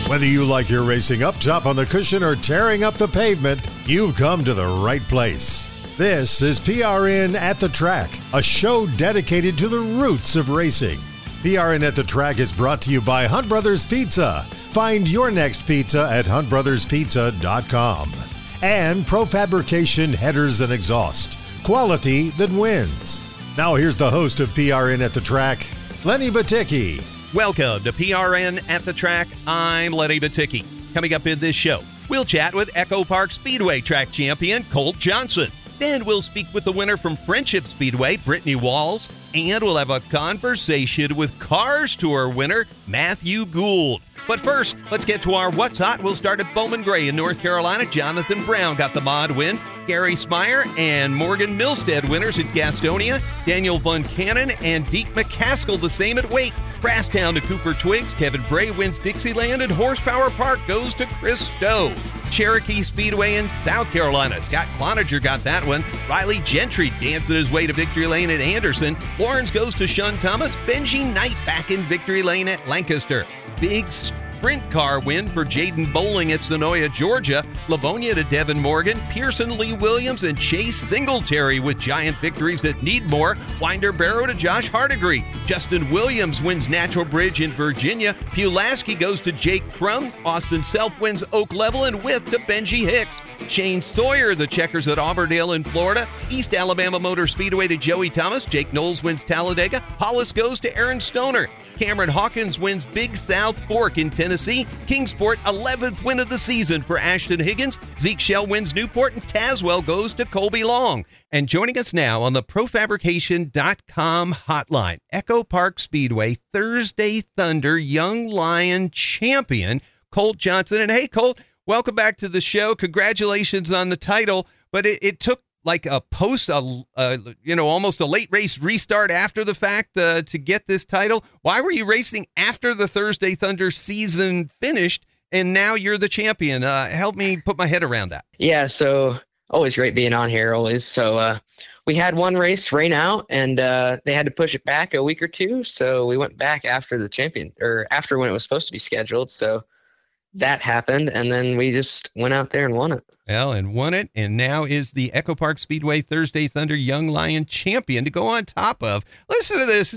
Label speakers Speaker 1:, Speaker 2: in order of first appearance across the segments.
Speaker 1: Whether you like your racing up top on the cushion or tearing up the pavement, you've come to the right place. This is PRN at the Track, a show dedicated to the roots of racing. PRN at the Track is brought to you by Hunt Brothers Pizza. Find your next pizza at huntbrotherspizza.com. And Profabrication Headers and Exhaust. Quality that wins. Now here's the host of PRN at the Track, Lenny Batycki.
Speaker 2: Welcome to PRN at the Track. I'm Lenny Batycki. Coming up in this show, we'll chat with Echo Park Speedway track champion Colt Johnson. Then we'll speak with the winner from Friendship Speedway, Brittany Walls. And we'll have a conversation with Cars Tour winner Matthew Gould. But first, let's get to our What's Hot. We'll start at Bowman Gray in North Carolina. Jonathan Brown got the mod win. Gary Smyer and Morgan Milstead winners at Gastonia. Daniel Von Cannon and Deke McCaskill the same at Wake. Brasstown to Cooper Twiggs. Kevin Bray wins Dixieland, and Horsepower Park goes to Chris Stowe. Cherokee Speedway in South Carolina. Scott Cloninger got that one. Riley Gentry dancing his way to Victory Lane at Anderson. Lawrence goes to Sean Thomas. Benji Knight back in Victory Lane at Lancaster. Big sprint car win for Jaden Bowling at Sonoya, Georgia. Livonia to Devin Morgan. Pearson Lee Williams and Chase Singletary with giant victories at Needmore. Winder Barrow to Josh Hardigree. Justin Williams wins Natural Bridge in Virginia. Pulaski goes to Jake Crum. Austin Self wins Oak Level and With to Benji Hicks. Shane Sawyer, the checkers at Auburndale in Florida. East Alabama Motor Speedway to Joey Thomas. Jake Knowles wins Talladega. Hollis goes to Aaron Stoner. Cameron Hawkins wins Big South Fork in Tennessee. Kingsport, 11th win of the season for Ashton Higgins. Zeke Shell wins Newport, and Tazewell goes to Colby Long. And joining us now on the Profabrication.com hotline, Echo Park Speedway Thursday Thunder Young Lion champion, Colt Johnson. And hey, Colt, welcome back to the show. Congratulations on the title, but it took like a almost a late race restart after the fact to get this title. Why were you racing after the Thursday Thunder season finished, and now you're the champion? Help me put my head around that.
Speaker 3: Yeah, so always great being on here, always. So we had one race rain out, and they had to push it back a week or two, so we went back after after when it was supposed to be scheduled. So that happened, and then we just went out there and won it.
Speaker 2: Well, and won it, and now is the Echo Park Speedway Thursday Thunder Young Lion champion to go on top of. Listen to this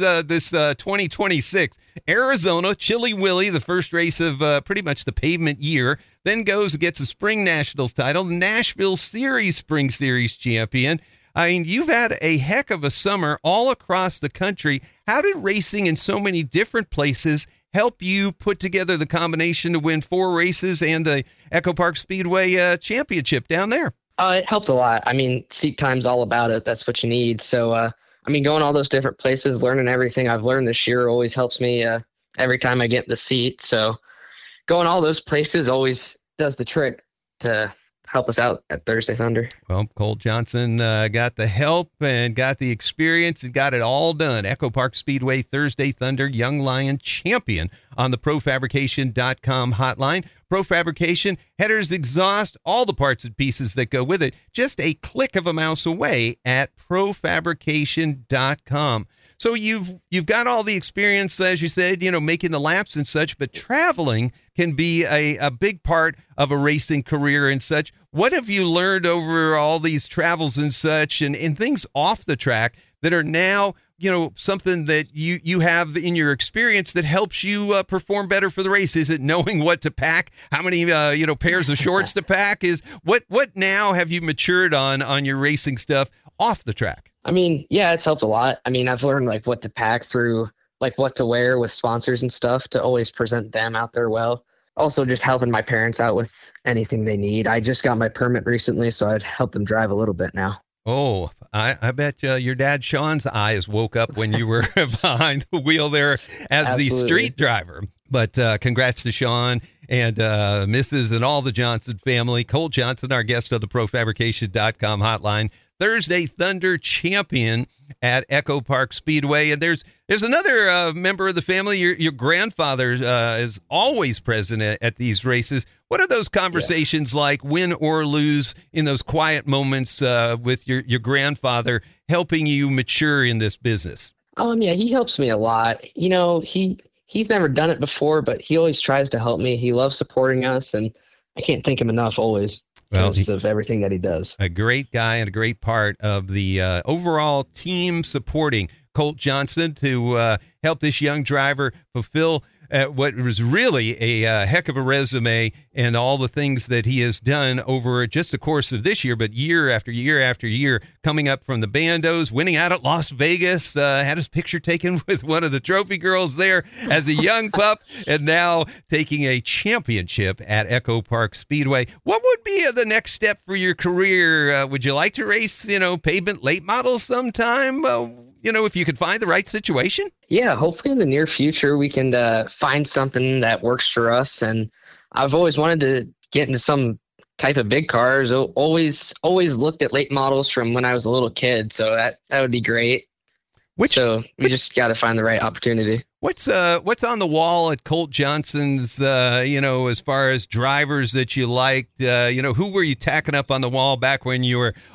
Speaker 2: 2026. Arizona, Chili Willy, the first race of pretty much the pavement year, then goes and gets a Spring Nationals title, Nashville Series Spring Series champion. I mean, you've had a heck of a summer all across the country. How did racing in so many different places help you put together the combination to win 4 races and the Echo Park Speedway championship down there?
Speaker 3: It helped a lot. I mean, seat time's all about it. That's what you need. So, going all those different places, learning everything I've learned this year always helps me every time I get in the seat. So going all those places always does the trick to help us out at Thursday Thunder.
Speaker 2: Well, Colt Johnson got the help and got the experience and got it all done. Echo Park Speedway Thursday Thunder Young Lion champion on the Profabrication.com hotline. Profabrication, headers, exhaust, all the parts and pieces that go with it, just a click of a mouse away at Profabrication.com. So you've got all the experience, as you said, making the laps and such, but traveling can be a big part of a racing career and such. What have you learned over all these travels and such and things off the track that are now, something that you have in your experience that helps you perform better for the race? Is it knowing what to pack, how many, pairs of shorts to pack? Is what now have you matured on your racing stuff off the track?
Speaker 3: Yeah, it's helped a lot. I've learned what to pack through, what to wear with sponsors and stuff to always present them out there well. Also just helping my parents out with anything they need. I just got my permit recently, so I'd help them drive a little bit now.
Speaker 2: Oh, I bet your dad Sean's eyes woke up when you were behind the wheel there as
Speaker 3: Absolutely.
Speaker 2: The street driver. But congrats to Sean and Mrs. and all the Johnson family. Colt Johnson, our guest on the Profabrication.com hotline. Thursday Thunder champion at Echo Park Speedway. And there's another member of the family. Your grandfather is always present at these races. What are those conversations like, win or lose, in those quiet moments with your grandfather helping you mature in this business?
Speaker 3: Yeah, he helps me a lot. He he's never done it before, but he always tries to help me. He loves supporting us, and I can't thank him enough always because of everything that he does.
Speaker 2: A great guy and a great part of the overall team supporting Colt Johnson to help this young driver fulfill what was really a heck of a resume and all the things that he has done over just the course of this year, but year after year after year, coming up from the bandos, winning out at Las Vegas, had his picture taken with one of the trophy girls there as a young pup, and now taking a championship at Echo Park Speedway. What would be the next step for your career? Would you like to race, pavement late models sometime? If you could find the right situation?
Speaker 3: Yeah, hopefully in the near future we can find something that works for us. And I've always wanted to get into some type of big cars. Always looked at late models from when I was a little kid. So that would be great. We just got to find the right opportunity.
Speaker 2: What's on the wall at Colt Johnson's, as far as drivers that you liked? Who were you tacking up on the wall back when you were,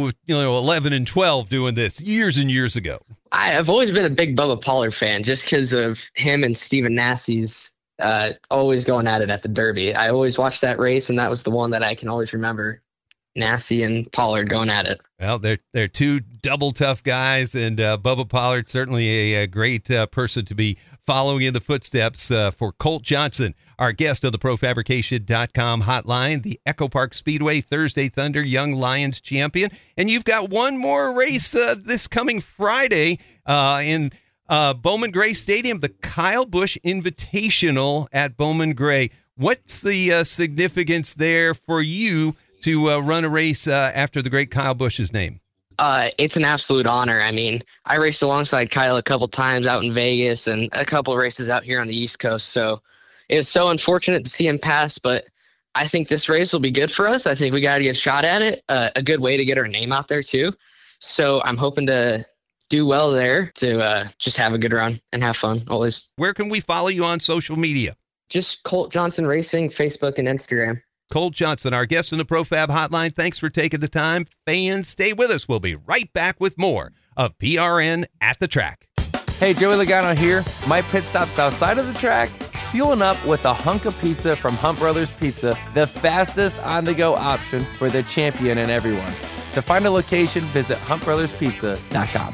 Speaker 2: 11 and 12 doing this years and years ago?
Speaker 3: I've always been a big Bubba Pollard fan just because of him and Stephen Nassie's always going at it at the Derby. I always watched that race, and that was the one that I can always remember. Nassie and Pollard going at it.
Speaker 2: Well, they're two double tough guys, and Bubba Pollard certainly a great person to be following in the footsteps for Colt Johnson, our guest on the ProFabrication.com hotline, the Echo Park Speedway Thursday Thunder Young Lions champion. And you've got one more race this coming Friday in Bowman Gray Stadium, the Kyle Busch Invitational at Bowman Gray. What's the significance there for you to run a race after the great Kyle Busch's name?
Speaker 3: It's an absolute honor. I mean, I raced alongside Kyle a couple times out in Vegas and a couple of races out here on the East Coast. So it was so unfortunate to see him pass, but I think this race will be good for us. I think we got to get a shot at it. A good way to get our name out there too. So I'm hoping to do well there to just have a good run and have fun always.
Speaker 2: Where can we follow you on social media?
Speaker 3: Just Colt Johnson Racing, Facebook and Instagram.
Speaker 2: Colt Johnson, our guest on the ProFab Hotline. Thanks for taking the time. Fans, stay with us. We'll be right back with more of PRN at the Track.
Speaker 4: Hey, Joey Logano here. My pit stop's outside of the track, fueling up with a hunk of pizza from Hunt Brothers Pizza, the fastest on-the-go option for the champion and everyone. To find a location, visit huntbrotherspizza.com.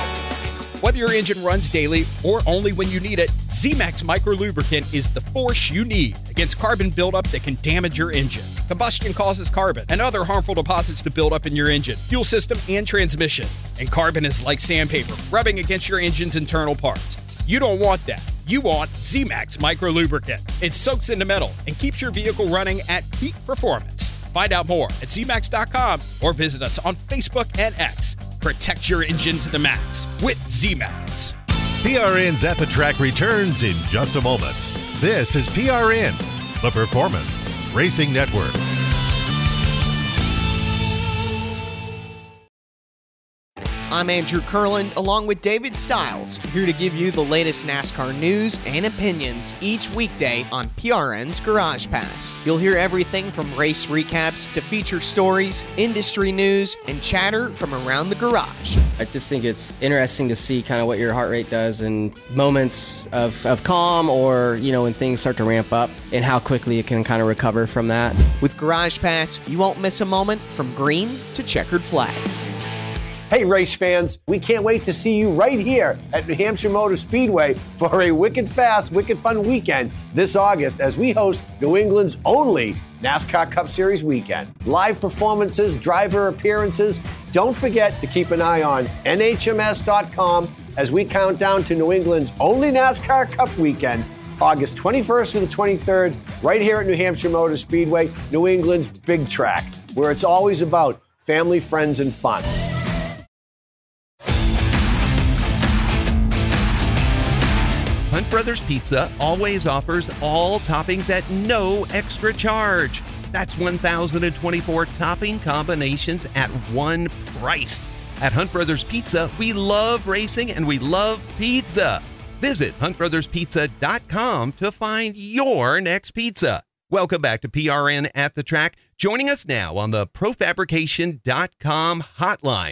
Speaker 5: Whether your engine runs daily or only when you need it, Z-Max Micro Lubricant is the force you need against carbon buildup that can damage your engine. Combustion causes carbon and other harmful deposits to build up in your engine, fuel system, and transmission. And carbon is like sandpaper, rubbing against your engine's internal parts. You don't want that. You want Z-Max Micro Lubricant. It soaks into metal and keeps your vehicle running at peak performance. Find out more at zmax.com or visit us on Facebook and X. Protect your engine to the max with Z-Max.
Speaker 1: PRN's At the Track returns in just a moment. This is PRN, the Performance Racing Network.
Speaker 6: I'm Andrew Kurland, along with David Stiles, here to give you the latest NASCAR news and opinions each weekday on PRN's Garage Pass. You'll hear everything from race recaps to feature stories, industry news, and chatter from around the garage.
Speaker 7: I just think it's interesting to see kind of what your heart rate does in moments of calm or, when things start to ramp up and how quickly it can kind of recover from that.
Speaker 6: With Garage Pass, you won't miss a moment from green to checkered flag.
Speaker 8: Hey, race fans, we can't wait to see you right here at New Hampshire Motor Speedway for a wicked fast, wicked fun weekend this August as we host New England's only NASCAR Cup Series weekend. Live performances, driver appearances. Don't forget to keep an eye on NHMS.com as we count down to New England's only NASCAR Cup weekend, August 21st through the 23rd, right here at New Hampshire Motor Speedway, New England's big track, where it's always about family, friends, and fun.
Speaker 2: Hunt Brothers Pizza always offers all toppings at no extra charge. That's 1,024 topping combinations at one price. At Hunt Brothers Pizza, we love racing and we love pizza. Visit huntbrotherspizza.com to find your next pizza. Welcome back to PRN at the Track. Joining us now on the ProFabrication.com hotline,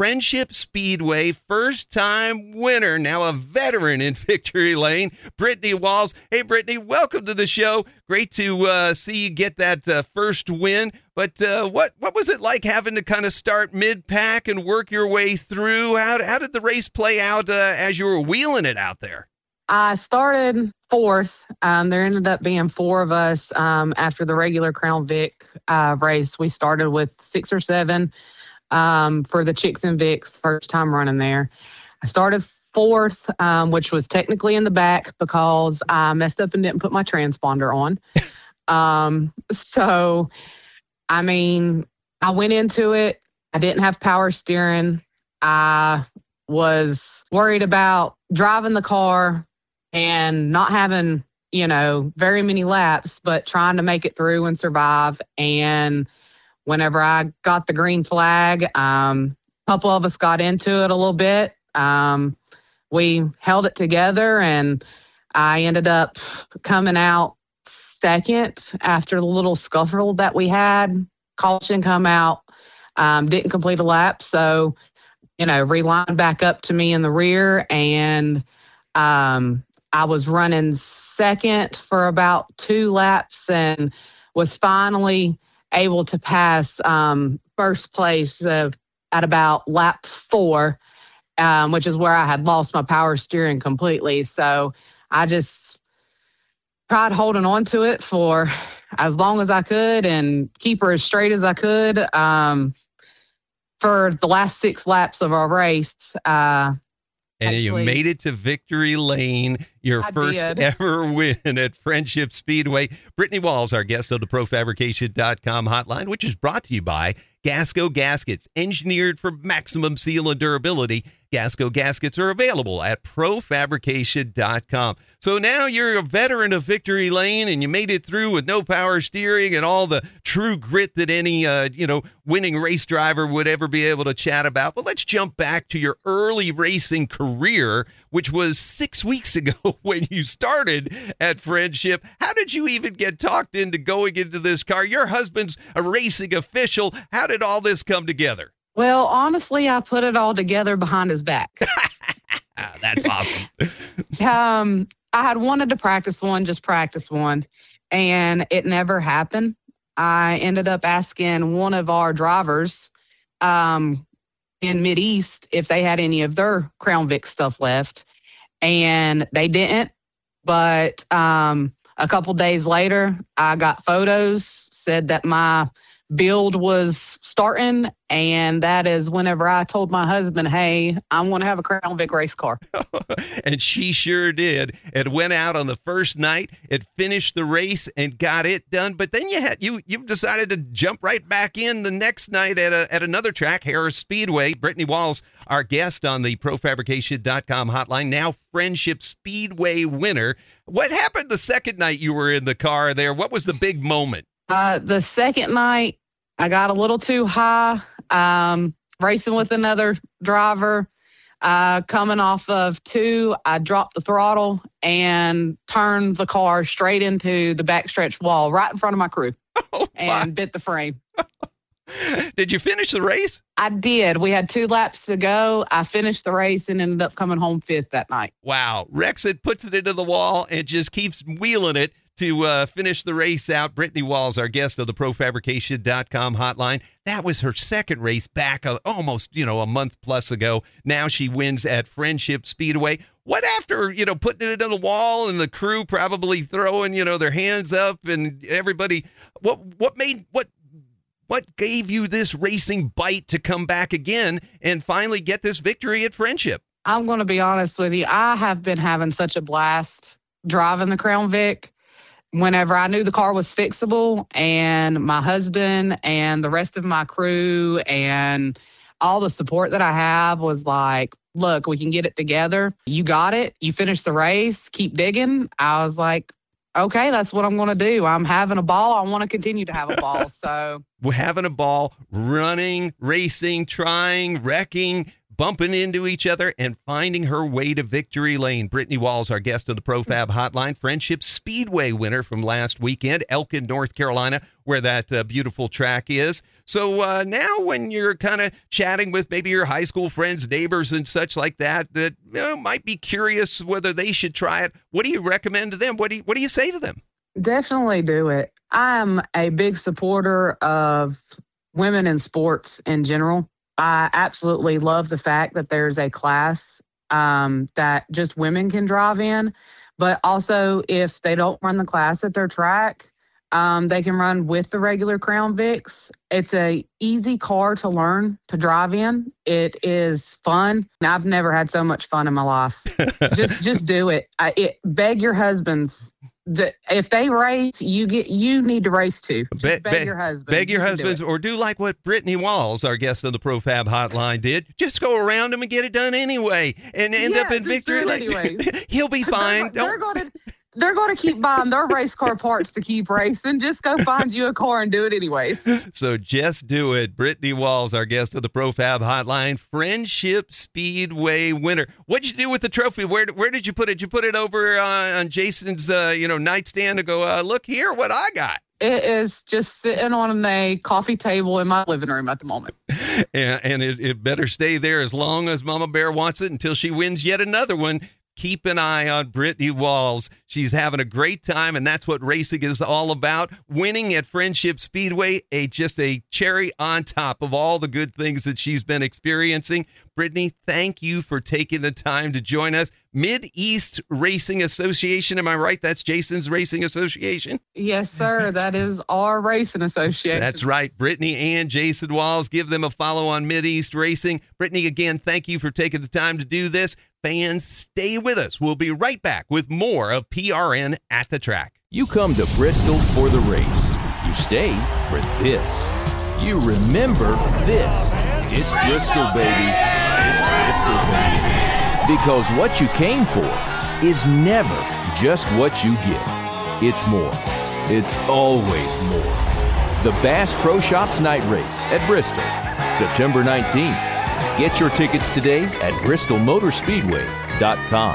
Speaker 2: Friendship Speedway first-time winner, now a veteran in victory lane, Brittany Walls. Hey, Brittany, welcome to the show. Great to see you get that first win. But what was it like having to kind of start mid-pack and work your way through? How did the race play out as you were wheeling it out there?
Speaker 9: I started fourth. There ended up being four of us after the regular Crown Vic race. We started with 6 or 7 for the Chicks and Vics, first time running there. I started fourth, which was technically in the back because I messed up and didn't put my transponder on. So, I mean, I went into it. I didn't have power steering. I was worried about driving the car and not having, very many laps, but trying to make it through and survive. And whenever I got the green flag, a couple of us got into it a little bit. We held it together, and I ended up coming out second after the little scuffle that we had. Caution come out, didn't complete a lap. So, relined back up to me in the rear, and I was running second for about 2 laps and was finally able to pass first place at about lap 4, which is where I had lost my power steering completely. So I just tried holding on to it for as long as I could and keep her as straight as I could for the last 6 laps of our race.
Speaker 2: And you made it to victory lane, your first ever win at Friendship Speedway. Brittany Walls, our guest on the ProFabrication.com hotline, which is brought to you by Gasco Gaskets, engineered for maximum seal and durability. Gasco Gaskets are available at ProFabrication.com. So now you're a veteran of victory lane, and you made it through with no power steering and all the true grit that any, winning race driver would ever be able to chat about. But let's jump back to your early racing career, which was 6 weeks ago when you started at Friendship. How did you even get talked into going into this car? Your husband's a racing official. How did all this come together?
Speaker 9: Well, honestly, I put it all together behind his back.
Speaker 2: That's awesome.
Speaker 9: I had wanted to practice one, and it never happened. I ended up asking one of our drivers in Mid-East if they had any of their Crown Vic stuff left, and they didn't. But a couple days later, I got photos, said that my build was starting, and that is whenever I told my husband, hey, I want to have a Crown Vic race car.
Speaker 2: And she sure did. It went out on the first night, it finished the race and got it done. But then you've decided to jump right back in the next night at another track, Harris Speedway. Brittany Walls, our guest on the ProFabrication.com hotline, now Friendship Speedway winner. What happened the second night you were in the car there? What was the big moment?
Speaker 9: The second night, I got a little too high, racing with another driver, coming off of 2. I dropped the throttle and turned the car straight into the backstretch wall right in front of my crew and bit the frame.
Speaker 2: Did you finish the race?
Speaker 9: I did. We had 2 laps to go. I finished the race and ended up coming home 5th that night.
Speaker 2: Wow. Rexit puts it into the wall and just keeps wheeling it to finish the race out. Brittany Walls, our guest of the ProFabrication.com hotline. That was her second race back almost, a month plus ago. Now she wins at Friendship Speedway. What after, putting it on the wall and the crew probably throwing, their hands up and everybody, what gave you this racing bite to come back again and finally get this victory at Friendship?
Speaker 9: I'm going to be honest with you. I have been having such a blast driving the Crown Vic. Whenever I knew the car was fixable, and my husband and the rest of my crew and all the support that I have was like, look, we can get it together. You got it. You finished the race. Keep digging. I was like, okay, that's what I'm going to do. I'm having a ball. I want to continue to have a ball. So
Speaker 2: we're having a ball, running, racing, trying, wrecking, bumping into each other and finding her way to victory lane. Brittany Walls, our guest on the ProFab Hotline, Friendship Speedway winner from last weekend, Elkin, North Carolina, where that beautiful track is. So now when you're kind of chatting with maybe your high school friends, neighbors, and such like that might be curious whether they should try it, what do you recommend to them? What do you say to them?
Speaker 9: Definitely do it. I'm a big supporter of women in sports in general. I absolutely love the fact that there's a class that just women can drive in, but also if they don't run the class at their track, they can run with the regular Crown Vics. It's a easy car to learn to drive in. It is fun. I've never had so much fun in my life. just do it. Beg your husbands. If they race, you need to race too. Beg your husbands.
Speaker 2: Beg your husbands, or do like what Brittany Walls, our guest on the ProFab Hotline, did. Just go around him and get it done anyway, and end up in victory lane. He'll be fine.
Speaker 9: They're going to keep buying their race car parts to keep racing. Just go find you a car and do it anyways.
Speaker 2: So just do it. Brittany Walls, our guest of the ProFab Hotline, Friendship Speedway winner. What'd you do with the trophy? Where did you put it? Did you put it over on Jason's nightstand to go, look here what I got?
Speaker 9: It is just sitting on a coffee table in my living room at the moment.
Speaker 2: And it better stay there as long as Mama Bear wants it until she wins yet another one. Keep an eye on Brittany Walls. She's having a great time, and that's what racing is all about. Winning at Friendship Speedway, just a cherry on top of all the good things that she's been experiencing. Brittany, thank you for taking the time to join us. Mid-East Racing Association, am I right? That's Jason's Racing Association?
Speaker 9: Yes, sir. That is our racing association.
Speaker 2: That's right. Brittany and Jason Walls. Give them a follow on Mid-East Racing. Brittany, again, thank you for taking the time to do this. Fans, stay with us. We'll be right back with more of PRN at the Track.
Speaker 10: You come to Bristol for the race. You stay for this. You remember this. It's Bristol, baby. It's Bristol, baby. Because what you came for is never just what you get. It's more. It's always more. The Bass Pro Shops Night Race at Bristol, September 19th. Get your tickets today at bristolmotorspeedway.com.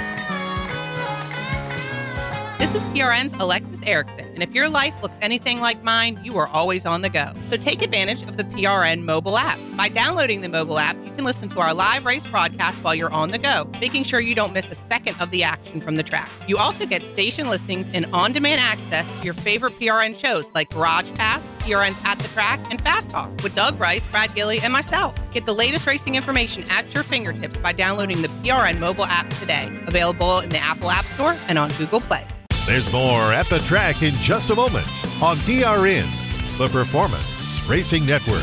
Speaker 11: This is PRN's Alexis Erickson, and if your life looks anything like mine, you are always on the go. So take advantage of the PRN mobile app. By downloading the mobile app, you can listen to our live race broadcast while you're on the go, making sure you don't miss a second of the action from the track. You also get station listings and on-demand access to your favorite PRN shows like Garage Pass, PRN's At the Track, and Fast Talk with Doug Rice, Brad Gilly, and myself. Get the latest racing information at your fingertips by downloading the PRN mobile app today. Available in the Apple App Store and on Google Play.
Speaker 1: There's more at the track in just a moment on PRN, the Performance Racing Network.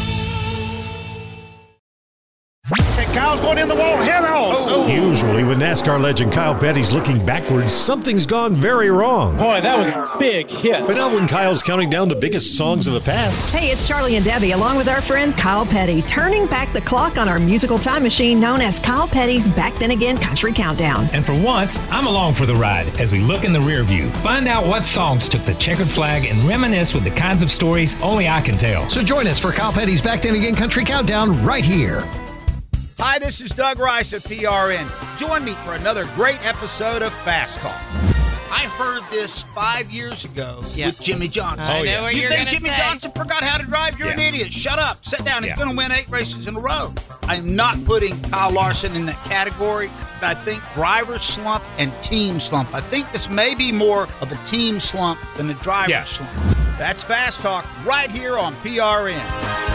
Speaker 12: Kyle's going in the wall. Head on.
Speaker 1: Usually when NASCAR legend Kyle Petty's looking backwards, something's gone very wrong.
Speaker 12: Boy, that was a big hit.
Speaker 1: But not when Kyle's counting down the biggest songs of the past.
Speaker 13: Hey, it's Charlie and Debbie, along with our friend Kyle Petty, turning back the clock on our musical time machine known as Kyle Petty's Back Then Again Country Countdown.
Speaker 14: And for once, I'm along for the ride as we look in the rear view, find out what songs took the checkered flag, and reminisce with the kinds of stories only I can tell.
Speaker 15: So join us for Kyle Petty's Back Then Again Country Countdown right here.
Speaker 16: Hi, this is Doug Rice at PRN. Join me for another great episode of Fast Talk. I heard this 5 years ago with Jimmy Johnson.
Speaker 11: I know what
Speaker 16: you
Speaker 11: you're
Speaker 16: think
Speaker 11: gonna
Speaker 16: Jimmy
Speaker 11: say.
Speaker 16: Johnson forgot how to drive? You're an idiot. Shut up. Sit down. He's going to win 8 races in a row. I'm not putting Kyle Larson in that category. I think driver slump and team slump. I think this may be more of a team slump than a driver slump. That's Fast Talk right here on PRN.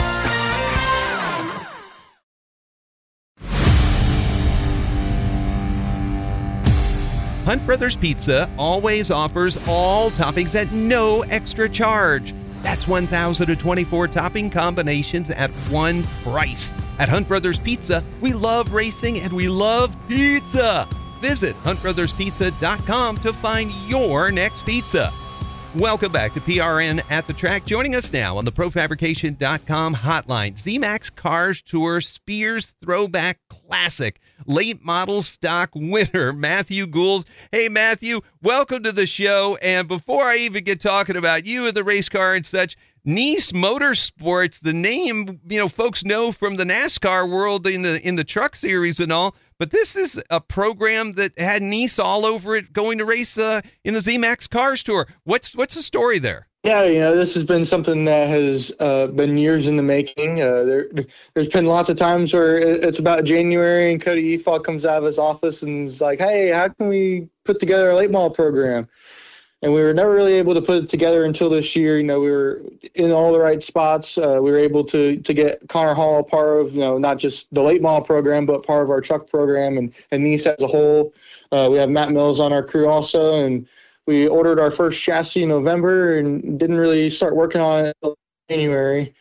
Speaker 2: Hunt Brothers Pizza always offers all toppings at no extra charge. That's 1,024 topping combinations at one price. At Hunt Brothers Pizza, we love racing and we love pizza. Visit huntbrotherspizza.com to find your next pizza. Welcome back to PRN at the Track. Joining us now on the ProFabrication.com hotline, ZMAX Cars Tour Spears Throwback Classic. late model stock winner, Matthew Gould. Hey, Matthew, welcome to the show. And before I even get talking about you and the race car and such, Niece Motorsports, the name, folks know from the NASCAR world in the truck series and all, but this is a program that had Niece all over it going to race in the ZMAX Cars Tour. What's the story there?
Speaker 17: Yeah, this has been something that has been years in the making. There's been lots of times where it's about January and Cody Efall comes out of his office and is like, hey, how can we put together a late model program? And we were never really able to put it together until this year. We were in all the right spots. We were able to get Connor Hall part of, not just the late model program, but part of our truck program and Niece as a whole. We have Matt Mills on our crew also, and we ordered our first chassis in November and didn't really start working on it until January.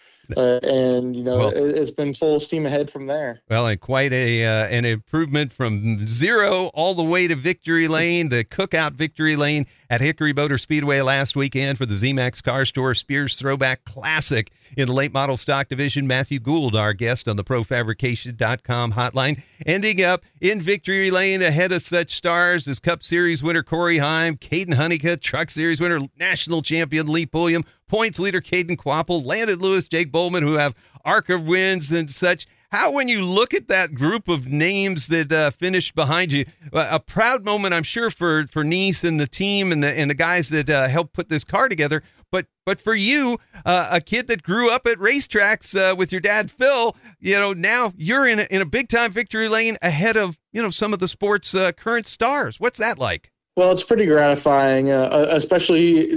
Speaker 17: It's been full steam ahead from there.
Speaker 2: Well, and quite an improvement from zero all the way to victory lane, the cookout victory lane at Hickory Motor Speedway last weekend for the ZMAX Cars Tour Spears Throwback Classic in the late model stock division. Matthew Gould, our guest on the ProFabrication.com hotline, ending up in victory lane ahead of such stars as Cup Series winner Corey Heim, Caden Honeycutt, Truck Series winner national champion Lee Pulliam, points leader Caden Quapple, Landon Lewis, Jake Bowman, who have ARCA wins and such. How, when you look at that group of names that finished behind you, a proud moment, I'm sure, for Niece and the team and the guys that helped put this car together. But for you, a kid that grew up at racetracks with your dad, Phil, now you're in a big time victory lane ahead of, some of the sport's current stars. What's that like?
Speaker 17: Well, it's pretty gratifying, especially,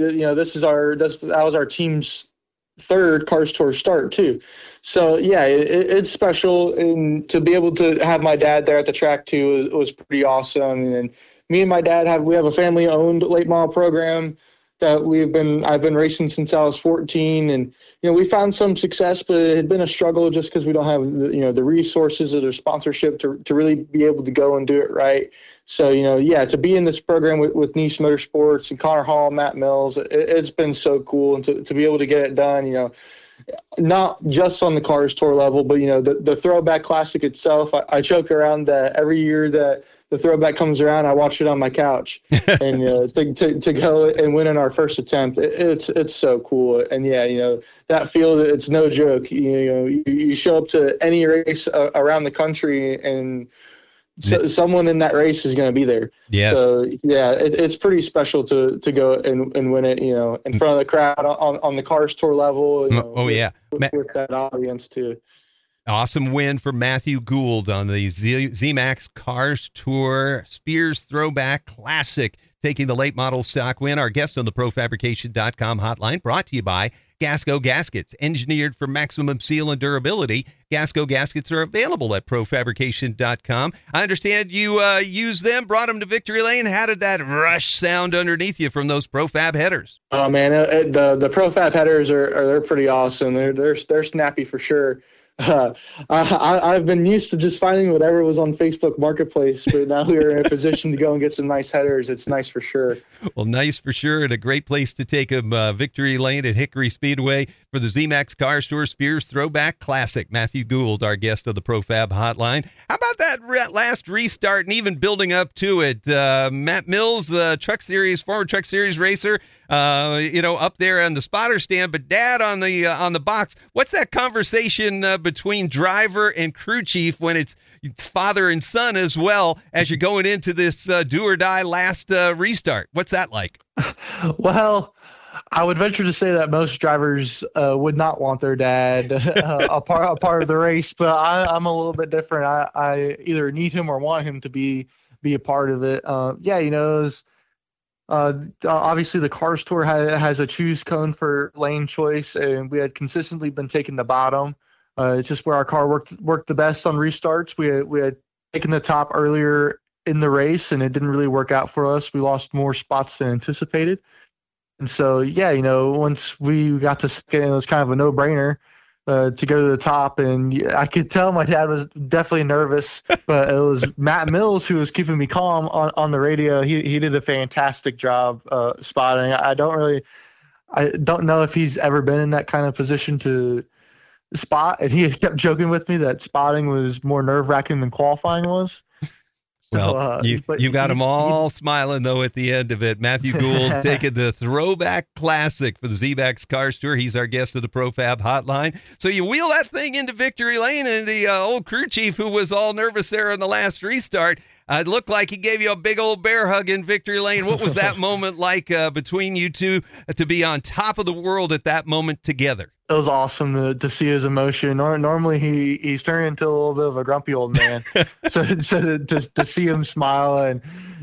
Speaker 17: that was our team's third Cars Tour start too. So yeah, it's special, and to be able to have my dad there at the track too was pretty awesome. And me and my dad have a family owned late model program that I've been racing since I was 14, and we found some success, but it had been a struggle just because we don't have the resources or the sponsorship to really be able to go and do it right. So to be in this program with Niece Motorsports and Connor Hall, Matt Mills, it's been so cool, and to be able to get it done, not just on the Cars Tour level, but the Throwback Classic itself. I joke around that every year that the Throwback comes around, I watch it on my couch, and to go and win in our first attempt, it's so cool. And that field, it's no joke. You show up to any race around the country, and someone in that race is going to be there.
Speaker 2: Yes.
Speaker 17: So it's pretty special to go and win it, in front of the crowd on the Cars Tour level. With that audience too.
Speaker 2: Awesome win for Matthew Gould on the ZMAX Cars Tour Spears Throwback Classic, taking the late model stock win. Our guest on the ProFabrication.com hotline, brought to you by Gasco Gaskets, engineered for maximum seal and durability. Gasco Gaskets are available at ProFabrication.com. I understand you used them, brought them to victory lane. How did that rush sound underneath you from those ProFab headers?
Speaker 17: Oh man, the ProFab headers they're pretty awesome. They're snappy for sure. I've been used to just finding whatever was on Facebook Marketplace, but now we're in a position to go and get some nice headers. It's nice for sure.
Speaker 2: Well, nice for sure, and a great place to take them. Victory lane at Hickory Speedway for the ZMAX Cars Tour Spears Throwback Classic. Matthew Gould, our guest of the ProFab Hotline. How about that last restart and even building up to it? Matt Mills, former Truck Series racer, up there on the spotter stand, but Dad on the box. What's that conversation between driver and crew chief when it's father and son as well as you're going into this do or die last restart? What's that like?
Speaker 18: Well, I would venture to say that most drivers would not want their dad a part of the race, but I'm a little bit different. I either need him or want him to be a part of it. Obviously the Cars Tour has a choose cone for lane choice, and we had consistently been taking the bottom. It's just where our car worked the best on restarts. We had taken the top earlier in the race, and it didn't really work out for us. We lost more spots than anticipated. And so, once we got to second, it was kind of a no-brainer to go to the top. And I could tell my dad was definitely nervous, but it was Matt Mills who was keeping me calm on the radio. He did a fantastic job spotting. I don't know if he's ever been in that kind of position to spot, and he kept joking with me that spotting was more nerve-wracking than qualifying was.
Speaker 2: Well, you got them all smiling, though, at the end of it. Matthew Gould taking the Throwback Classic for the ZMAX Cars Tour. He's our guest of the ProFab Hotline. So you wheel that thing into victory lane, and the old crew chief, who was all nervous there in the last restart, it looked like he gave you a big old bear hug in victory lane. What was that moment like between you two to be on top of the world at that moment together?
Speaker 18: It was awesome to see his emotion. Normally he's turning into a little bit of a grumpy old man. so to see him smile and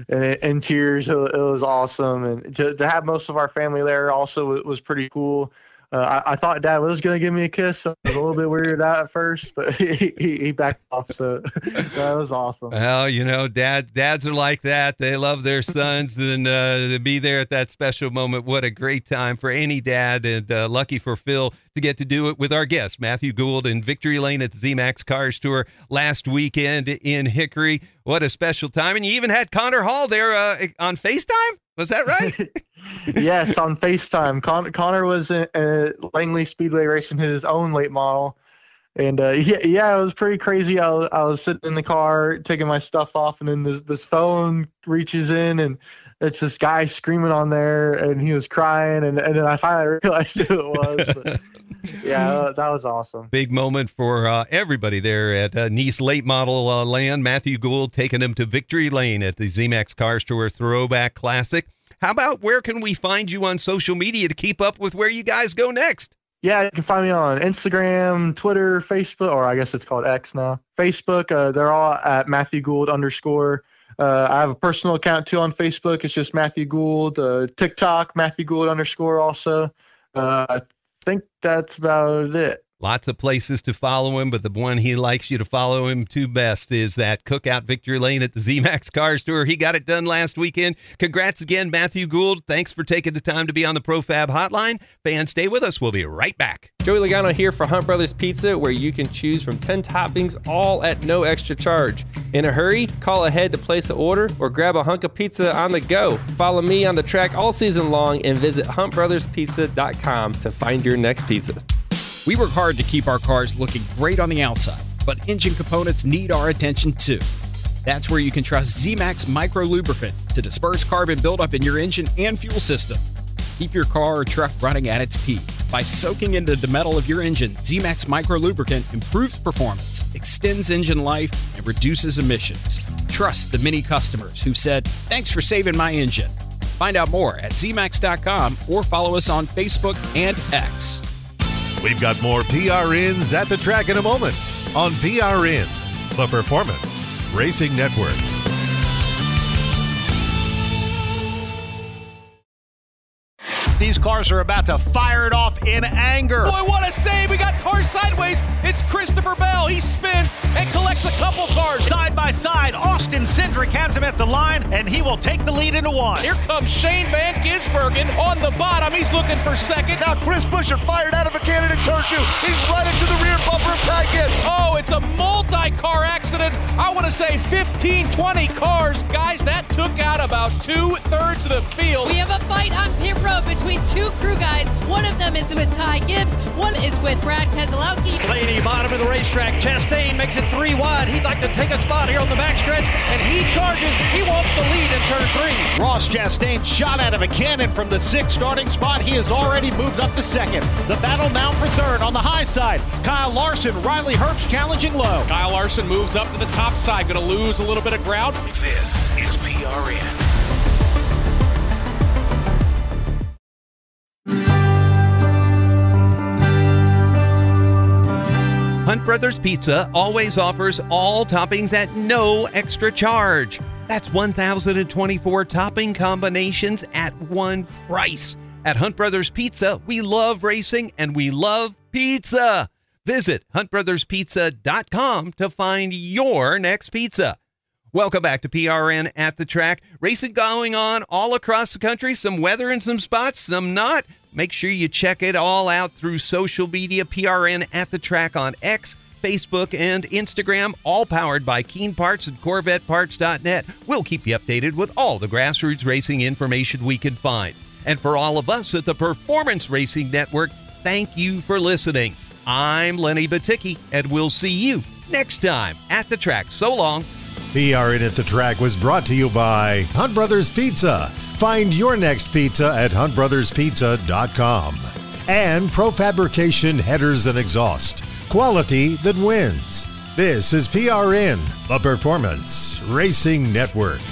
Speaker 18: in tears, it was awesome. And to have most of our family there also was pretty cool. I thought Dad was going to give me a kiss. So I was a little bit weirded out at first, but he backed off. So that was awesome.
Speaker 2: Well, dads are like that. They love their sons, and to be there at that special moment, what a great time for any dad, and lucky for Phil to get to do it with our guest, Matthew Gould, in victory lane at the ZMAX Cars Tour last weekend in Hickory. What a special time. And you even had Connor Hall there on FaceTime? Was that right?
Speaker 18: Yes, on FaceTime. Connor was at Langley Speedway racing his own late model. And it was pretty crazy. I was sitting in the car taking my stuff off, and then this phone reaches in, and it's this guy screaming on there, and he was crying, and then I finally realized who it was. But, yeah, that was awesome.
Speaker 2: Big moment for everybody there at Nice Late Model Land. Matthew Gould taking him to victory lane at the ZMAX Cars Tour Throwback Classic. How about where can we find you on social media to keep up with where you guys go next?
Speaker 18: Yeah, you can find me on Instagram, Twitter, Facebook, or I guess it's called X now. Facebook, they're all at Matthew Gould _ I have a personal account too on Facebook. It's just Matthew Gould. TikTok, Matthew Gould _ also. I think that's about it.
Speaker 2: Lots of places to follow him, but the one he likes you to follow him to best is that Cookout Victory Lane at the ZMAX Cars Tour. He got it done last weekend. Congrats again, Matthew Gould. Thanks for taking the time to be on the ProFab Hotline. Fans, stay with us. We'll be right back.
Speaker 4: Joey Logano here for Hunt Brothers Pizza, where you can choose from 10 toppings, all at no extra charge. In a hurry? Call ahead to place an order or grab a hunk of pizza on the go. Follow me on the track all season long and visit huntbrotherspizza.com to find your next pizza.
Speaker 5: We work hard to keep our cars looking great on the outside, but engine components need our attention too. That's where you can trust ZMAX Micro Lubricant to disperse carbon buildup in your engine and fuel system. Keep your car or truck running at its peak. By soaking into the metal of your engine, ZMAX Micro Lubricant improves performance, extends engine life, and reduces emissions. Trust the many customers who said, "Thanks for saving my engine." Find out more at ZMAX.com or follow us on Facebook and X.
Speaker 1: We've got more PRNs at the track in a moment on PRN, the Performance Racing Network.
Speaker 12: These cars are about to fire it off in anger.
Speaker 19: Boy, what a save. We got cars sideways. It's Christopher Bell. He spins and collects a couple cars.
Speaker 12: Side by side, Austin Cindric has him at the line, and he will take the lead into one.
Speaker 19: Here comes Shane Van Gisbergen on the bottom. He's looking for second.
Speaker 12: Now Chris Buescher fired out of a cannon in turn two. He's right into the rear bumper of Ty Gibbs.
Speaker 19: Oh, it's a multi-car accident. I want to say 15, 20 cars. Guys, that took out about 2/3 of the field.
Speaker 20: We have a fight on pit road between two crew guys. One of them is with Ty Gibbs. One is with Brad Keselowski.
Speaker 12: Blaney, bottom of the racetrack. Chastain makes it 3 wide. He'd like to take a spot here on the backstretch, and he charges. He wants the lead in turn 3. Ross Chastain shot out of a cannon from the 6th starting spot. He has already moved up to 2nd. The battle now for 3rd on the high side. Kyle Larson, Riley Herbst challenging low.
Speaker 19: Kyle Larson moves up to the top side. Going to lose a little bit of ground.
Speaker 21: This is PRN.
Speaker 2: Hunt Brothers Pizza always offers all toppings at no extra charge. That's 1,024 topping combinations at one price. At Hunt Brothers Pizza, we love racing and we love pizza. Visit huntbrotherspizza.com to find your next pizza. Welcome back to PRN at the Track. Racing going on all across the country. Some weather in some spots, some not. Make sure you check it all out through social media. PRN at the Track on X, Facebook, and Instagram, all powered by Keen Parts and CorvetteParts.net. We'll keep you updated with all the grassroots racing information we can find. And for all of us at the Performance Racing Network, thank you for listening. I'm Lenny Baticki, and we'll see you next time at the track. So long.
Speaker 1: PRN at the Track was brought to you by Hunt Brothers Pizza. Find your next pizza at huntbrotherspizza.com. And Profabrication Headers and Exhaust. Quality that wins. This is PRN, the Performance Racing Network.